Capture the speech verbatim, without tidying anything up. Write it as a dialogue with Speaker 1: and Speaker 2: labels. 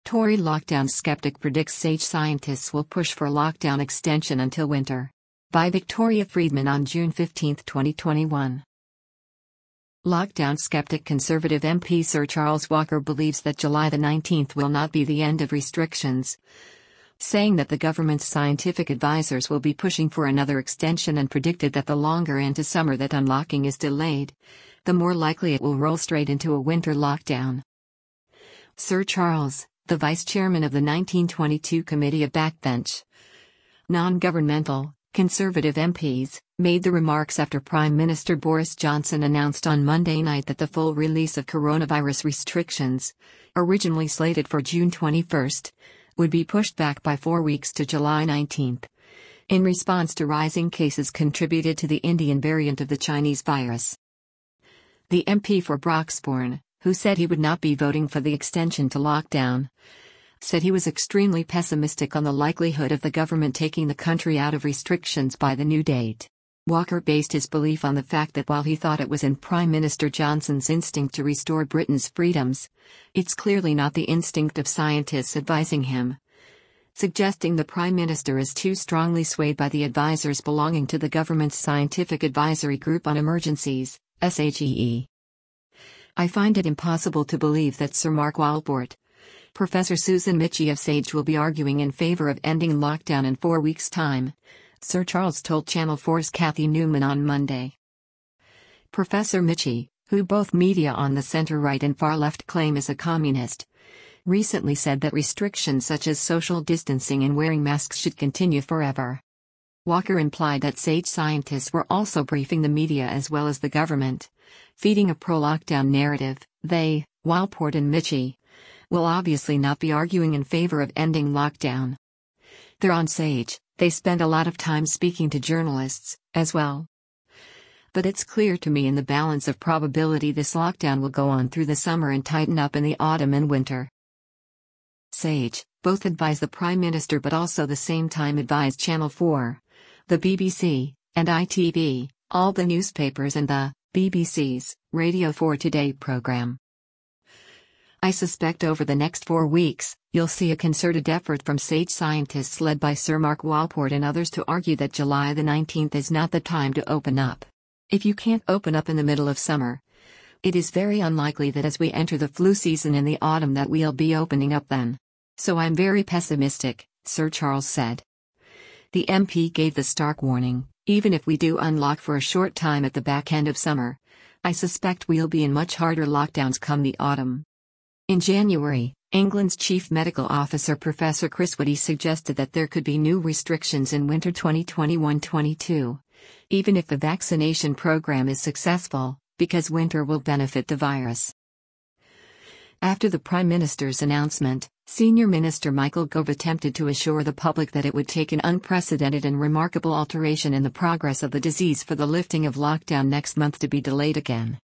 Speaker 1: Tory lockdown skeptic predicts Sage scientists will push for lockdown extension until winter. By Victoria Friedman on June fifteenth, twenty twenty-one. Lockdown skeptic Conservative M P Sir Charles Walker believes that July the nineteenth will not be the end of restrictions, saying that the government's scientific advisors will be pushing for another extension and predicted that the longer into summer that unlocking is delayed, the more likely it will roll straight into a winter lockdown. Sir Charles, the vice chairman of the nineteen twenty-two Committee of Backbench non-governmental, Conservative M Ps, made the remarks after Prime Minister Boris Johnson announced on Monday night that the full release of coronavirus restrictions, originally slated for June twenty-first, would be pushed back by four weeks to July nineteenth, in response to rising cases contributed to the Indian variant of the Chinese virus. The M P for Broxbourne, who said he would not be voting for the extension to lockdown, said he was extremely pessimistic on the likelihood of the government taking the country out of restrictions by the new date. Walker based his belief on the fact that while he thought it was in Prime Minister Johnson's instinct to restore Britain's freedoms, it's clearly not the instinct of scientists advising him, suggesting the Prime Minister is too strongly swayed by the advisors belonging to the government's Scientific Advisory Group on Emergencies, S A G E. I find it impossible to believe that Sir Mark Walport, Professor Susan Michie of SAGE will be arguing in favor of ending lockdown in four weeks' time, Sir Charles told Channel four's Cathy Newman on Monday. Professor Michie, who both media on the centre-right and far-left claim is a communist, recently said that restrictions such as social distancing and wearing masks should continue forever. Walker implied that SAGE scientists were also briefing the media as well as the government, feeding a pro-lockdown narrative. They, Walport and Michie, will obviously not be arguing in favor of ending lockdown. They're on SAGE, they spend a lot of time speaking to journalists, as well. But it's clear to me in the balance of probability this lockdown will go on through the summer and tighten up in the autumn and winter. SAGE, both advise the Prime Minister but also the same time advise Channel four, the B B C, and I T V, all the newspapers and the B B C's Radio four Today program. I suspect over the next four weeks, you'll see a concerted effort from SAGE scientists led by Sir Mark Walport and others to argue that July the nineteenth is not the time to open up. If you can't open up in the middle of summer, it is very unlikely that as we enter the flu season in the autumn that we'll be opening up then. So I'm very pessimistic, Sir Charles said. The M P gave the stark warning, even if we do unlock for a short time at the back end of summer, I suspect we'll be in much harder lockdowns come the autumn. In January, England's chief medical officer Professor Chris Whitty suggested that there could be new restrictions in winter twenty twenty-one twenty-two, even if the vaccination program is successful, because winter will benefit the virus. After the Prime Minister's announcement, Senior Minister Michael Gove attempted to assure the public that it would take an unprecedented and remarkable alteration in the progress of the disease for the lifting of lockdown next month to be delayed again.